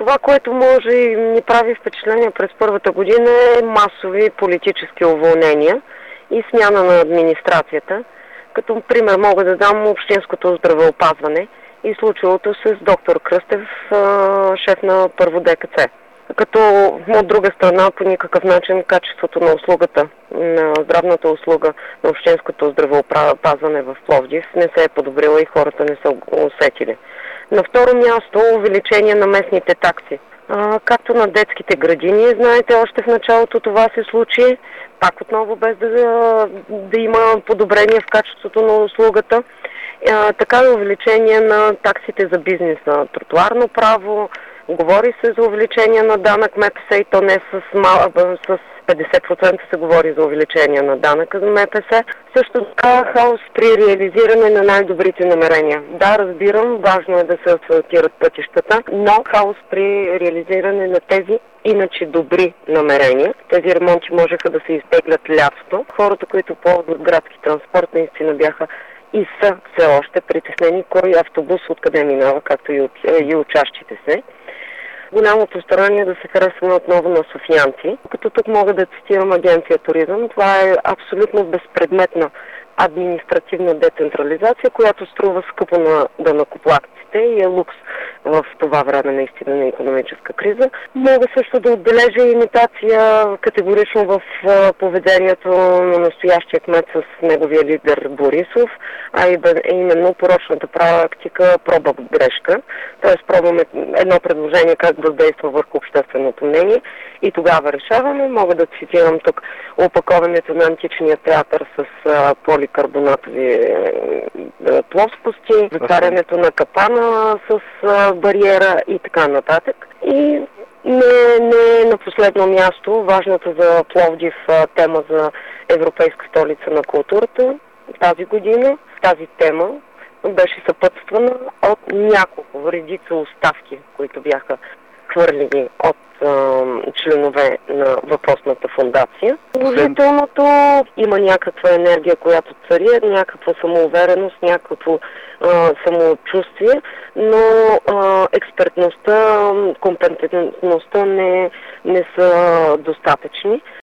Това, което може и ни прави впечатление през първата година е масови политически уволнения и смяна на администрацията. Като пример мога да дам общинското здравеопазване и случилото се с доктор Кръстев, шеф на първо ДКЦ. Като от друга страна по никакъв начин качеството на услугата, на здравната услуга на общинското здравеопазване в Пловдив не се е подобрила и хората не са усетили. На второ място увеличение на местните такси. Както на детските градини, знаете, още в началото това се случи, пак отново без да има подобрение в качеството на услугата. Така и увеличение на таксите за бизнеса, тротуарно право, говори се за увеличение на данък МПС и то не с 50% се говори за увеличение на данъка за МПС. Също така хаос при реализиране на най-добрите намерения. Да, разбирам, важно е да се асфалтират пътищата, но хаос при реализиране на тези иначе добри намерения. Тези ремонти можеха да се изтеглят лятото. Хората, които ползват градски транспорт, наистина бяха и са все още притеснени кой автобус откъде минава, както и учащите се. Голямото старание да се харесваме отново на софиянци. Като тук мога да цитирам Агенция Туризъм, това е абсолютно безпредметна административна децентрализация, която струва скъпо на данъкоплатците и е лукс в това време наистина на икономическа криза. Мога също да отбележа имитация категорично в поведението на настоящия кмет с неговия лидер Борисов, а именно порочната практика проба-грешка. Тоест пробваме едно предложение как въздейства върху общественото мнение и тогава решаваме. Мога да цитирам тук опаковането на античния театър с поликарбонатови плоскости, затварянето на капана с бариера и така нататък. И не на последно място, важната за Пловдив тема за Европейска столица на културата тази година. Тази тема беше съпътствана от няколко редица оставки, които бяха хвърлени от членове на въпросната фундация. Положителното има някаква енергия, която цари, някаква самоувереност, някакво самочувствие, но експертността, компетентността не са достатъчни.